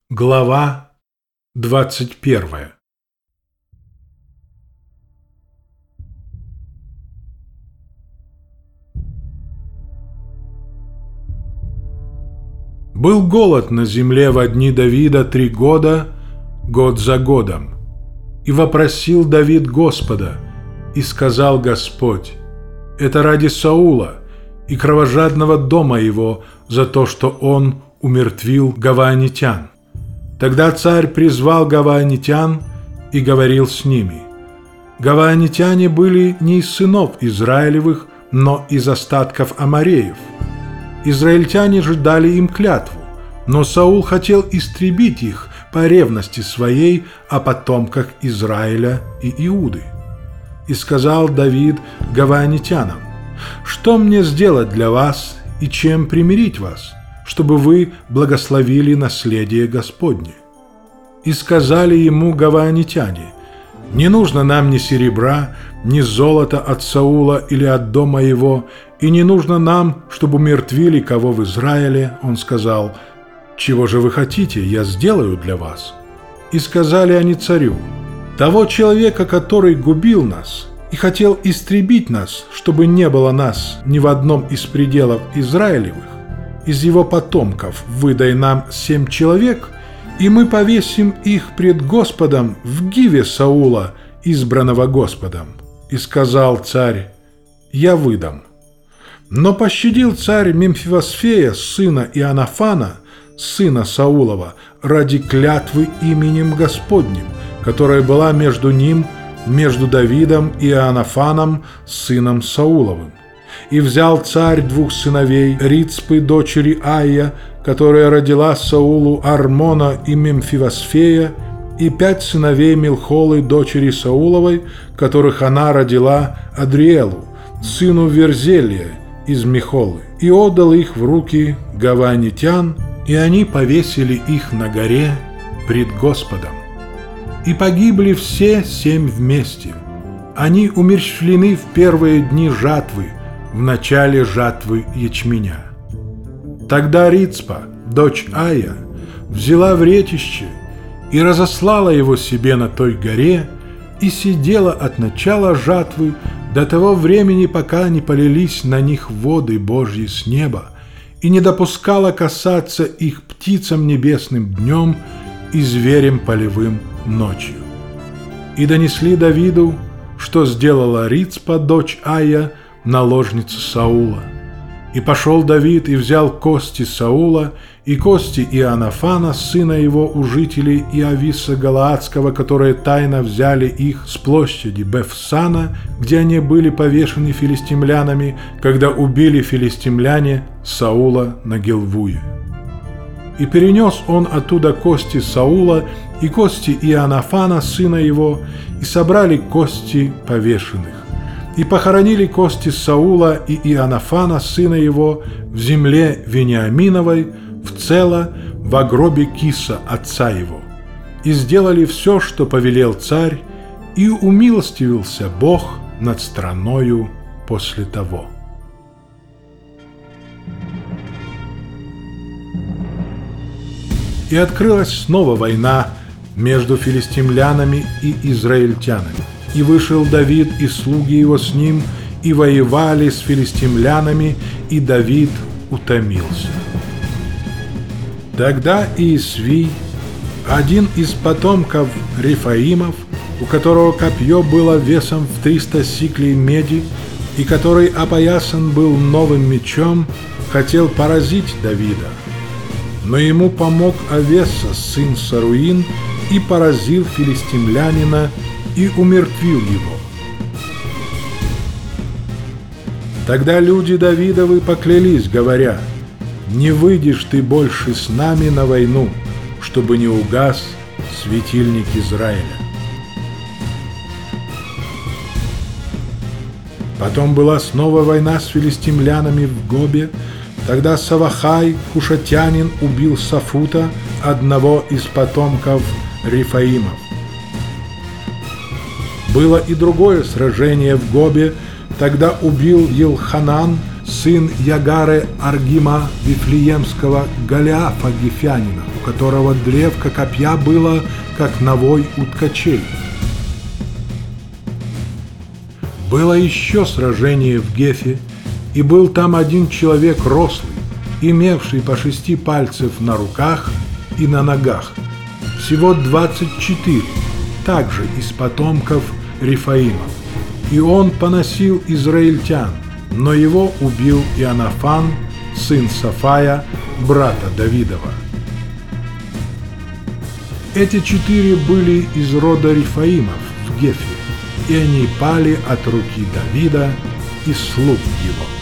Глава 21. Был голод на земле во дни Давида 3 года, год за годом. И вопросил Давид Господа, и сказал Господь: «Это ради Саула и кровожадного дома его за то, что он умертвил гаваонитян». Тогда царь призвал гаваонитян и говорил с ними. Гаваонитяне были не из сынов Израилевых, но из остатков амореев. Израильтяне же дали им клятву, но Саул хотел истребить их по ревности своей о потомках Израиля и Иуды. И сказал Давид гаваонитянам: «Что мне сделать для вас и чем примирить вас, чтобы вы благословили наследие Господне?» И сказали ему гаваонитяне: «Не нужно нам ни серебра, ни золота от Саула или от дома его, и не нужно нам, чтобы умертвили кого в Израиле». Он сказал: «Чего же вы хотите, я сделаю для вас». И сказали они царю: «Того человека, который губил нас и хотел истребить нас, чтобы не было нас ни в одном из пределов Израилевых, из его потомков выдай нам 7 человек, и мы повесим их пред Господом в гиве Саула, избранного Господом». И сказал царь: «Я выдам». Но пощадил царь Мемфивосфея, сына Иоаннафана, сына Саулова, ради клятвы именем Господним, которая была между ним, между Давидом и Иоаннафаном, сыном Сауловым. И взял царь 2 сыновей Рицпы, дочери Аия, которая родила Саулу Армона и Мемфивосфея, и 5 сыновей Милхолы, дочери Сауловой, которых она родила Адриэлу, сыну Верзелия из Михолы, и отдал их в руки гаваонитян, и они повесили их на горе пред Господом. И погибли все 7 вместе. Они умерщвлены в первые дни жатвы, в начале жатвы ячменя. Тогда Рицпа, дочь Ая, взяла вретище и разослала его себе на той горе, и сидела от начала жатвы до того времени, пока не полились на них воды Божьи с неба, и не допускала касаться их птицам небесным днем и зверям полевым ночью. И донесли Давиду, что сделала Рицпа, дочь Ая, наложница Саула. И пошел Давид и взял кости Саула и кости Иоаннафана, сына его, у жителей Иовиса Галаадского, которые тайно взяли их с площади Бефсана, где они были повешены филистимлянами, когда убили филистимляне Саула на Гилвуе. И перенес он оттуда кости Саула и кости Иоаннафана, сына его, и собрали кости повешенных. И похоронили кости Саула и Иоаннафана, сына его, в земле Вениаминовой, в Цело, в гробе Киса, отца его. И сделали все, что повелел царь, и умилостивился Бог над страною после того. И открылась снова война между филистимлянами и израильтянами. И вышел Давид и слуги его с ним, и воевали с филистимлянами, и Давид утомился. Тогда Иисвий, один из потомков Рефаимов, у которого копье было весом в 300 сиклей меди, и который опоясан был новым мечом, хотел поразить Давида. Но ему помог Авеса, сын Саруин, и поразил филистимлянина, и умертвил его. Тогда люди Давидовы поклялись, говоря: «Не выйдешь ты больше с нами на войну, чтобы не угас светильник Израиля». Потом была снова война с филистимлянами в Гобе. Тогда Савахай, хушатянин, убил Сафута, одного из потомков Рефаимов. Было и другое сражение в Гобе. Тогда убил Елханан, сын Ягары Аргима Вифлеемского Голиафа Гефянина, у которого древко копья было, как навой у ткачей. Было еще сражение в Гефе, и был там один человек рослый, имевший по 6 пальцев на руках и на ногах, всего 24, также из потомков Рифаима. И он поносил израильтян, но его убил Иоаннафан, сын Сафая, брата Давидова. Эти 4 были из рода Рифаимов в Гефе, и они пали от руки Давида и слуг его.